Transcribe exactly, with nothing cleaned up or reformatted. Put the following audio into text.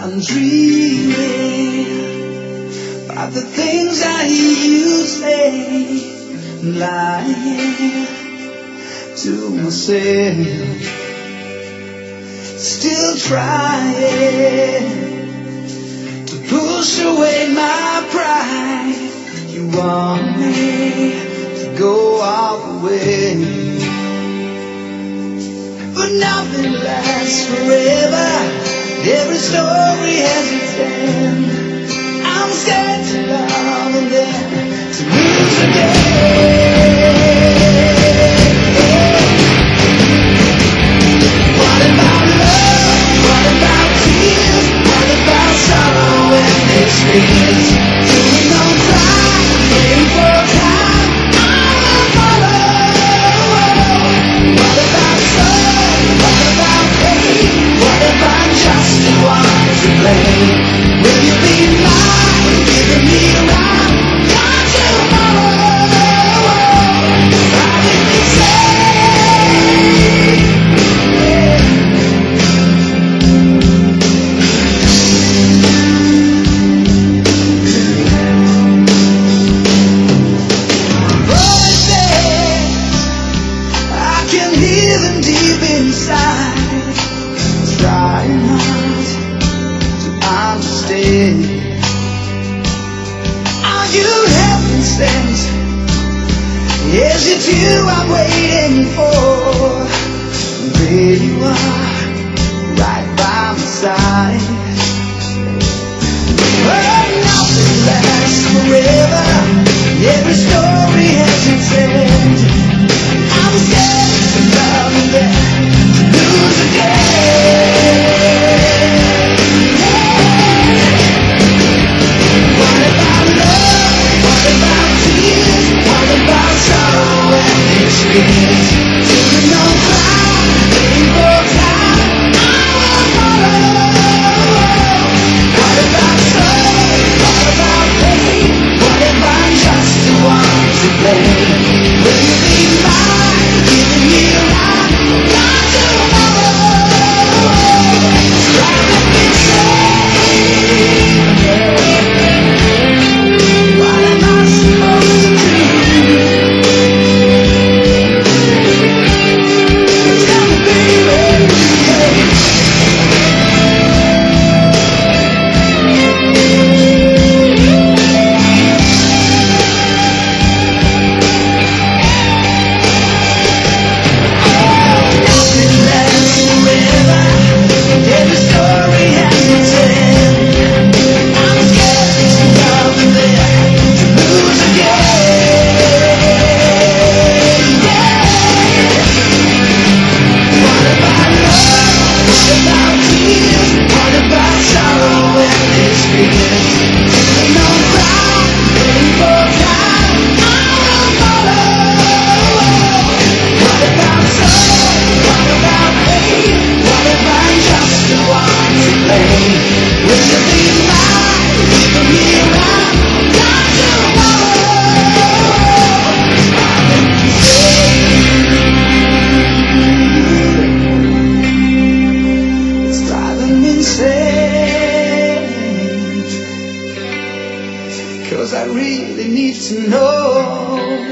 I'm dreaming about the things I hear you say. I'm lying to myself, still trying to push away my pride. You want me to go all the way, but nothing lasts forever. Every story has its end. I'm scared to love and then to lose again. What about love? What about tears? What about sorrow and experience? Do we know time? Waiting for time? I'm a follow. What about sun? What about pain? What if I'm just the one to blame? Will you be mine, giving me a rhyme? Not tomorrow. Driving me insane. Voices, I can hear them deep inside, trying not to understand. Are you heaven sent? Is it you I'm waiting for? There you are, right by my side. But nothing lasts forever. Every story has its end. I'm scared to love and then to lose again. What about love? What about tears? What about sorrow and experience? Do we know time? Waiting for time? I'm a follow. What about sun? What about pain? What if I'm just the one to blame? Will you be mine, giving me a rhyme? Not tomorrow. Driving me insane. What am I supposed to do? Tell me, baby, hey. Nothing lasts forever. Every story has its end. I'm scared to love and then to lose again. What about love? What about tears? What about sorrow and experience? Do we know time? Waiting for time? I'm a follow. What about sun? What about pain? What if I'm just the one to blame? Will you be mine, giving me a rhyme? Not tomorrow. Driving me insane. It's driving me insane. 'Cause I really need to know.